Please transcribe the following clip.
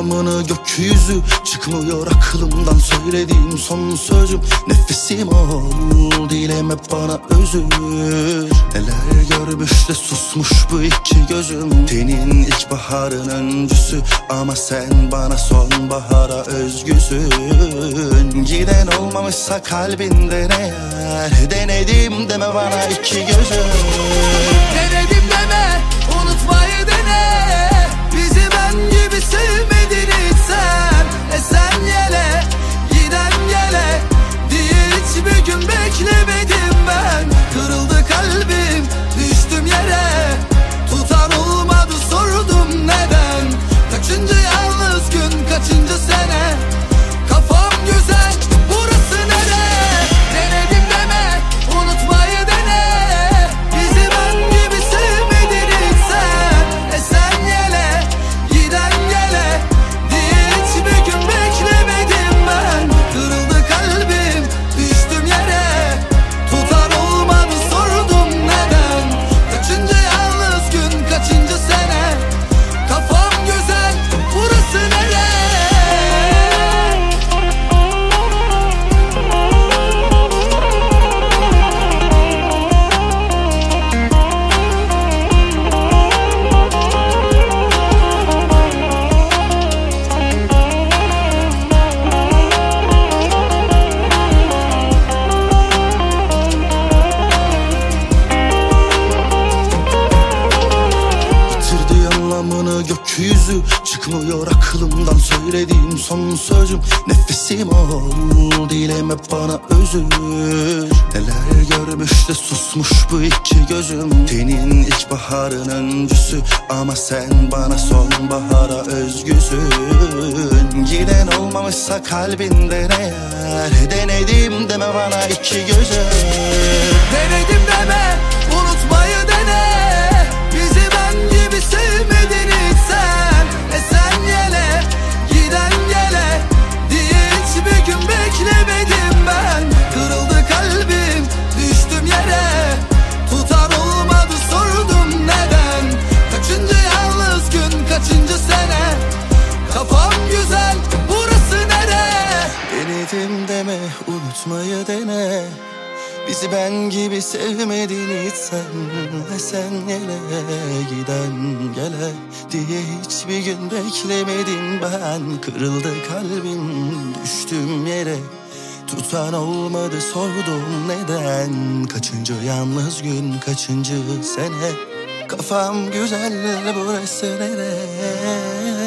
anlamını gökyüzü. Çıkmıyor aklımdan söylediğim son sözüm. Nefesim ol, dileme bana özür. Neler görmüş de susmuş bu iki gözüm. Tenin ilkbaharın öncüsü ama sen bana sonbahara özgüsün. Giden olmamışsa kalbinde ne yer? Denedim deme bana iki gözüm. Denedim deme, unutmayı dene. Bizi ben gibi sevmedin hiç sen. Esen yele, giden gele diye hiçbir gün beklemedim ben. Kırıldı kalbim, düştüm yere. Tutan olmadı, sordum neden. Kaçıncı yalnız gün, kaçıncı sene. Kafam güzel, burası nere? Denedim deme, unutmayı dene. Bizi ben gibi sevmedin hiç sen. Esen yele, giden gele diye hiçbir gün beklemedim ben. Kırıldı kalbim, düştüm yere. Tutan olmadı, sordum neden. Kaçıncı yalnız gün, kaçıncı sene. Kafam güzel, burası nere? Anlamını gökyüzü. Çıkmıyor aklımdan söylediğim son sözüm. Nefesim ol, dileme bana özür. Neler görmüş de susmuş bu iki gözüm. Tenin ilkbaharın öncüsü ama sen bana sonbahara özgüsün. Giden olmamışsa kalbinde ne yer? Denedim deme bana iki gözüm. Denedim deme, unutmayı dene. Bizi ben gibi sevmedin hiç sen. Esen yele, giden gele diye hiçbir gün beklemedim ben. Kırıldı kalbim, düştüm yere. Tutan olmadı, sordum neden. Kaçıncı yalnız gün, kaçıncı sene. Kafam güzel, burası nere? Denedim deme, unutmayı dene. Bizi ben gibi sevmedin hiç sen. Sen gele, giden gele diye hiçbir gün beklemedim ben. Kırıldı kalbim, düştüm yere. Tutan olmadı, sordum neden. Kaçıncı yalnız gün, kaçıncı sene. Kafam güzel, burası nere?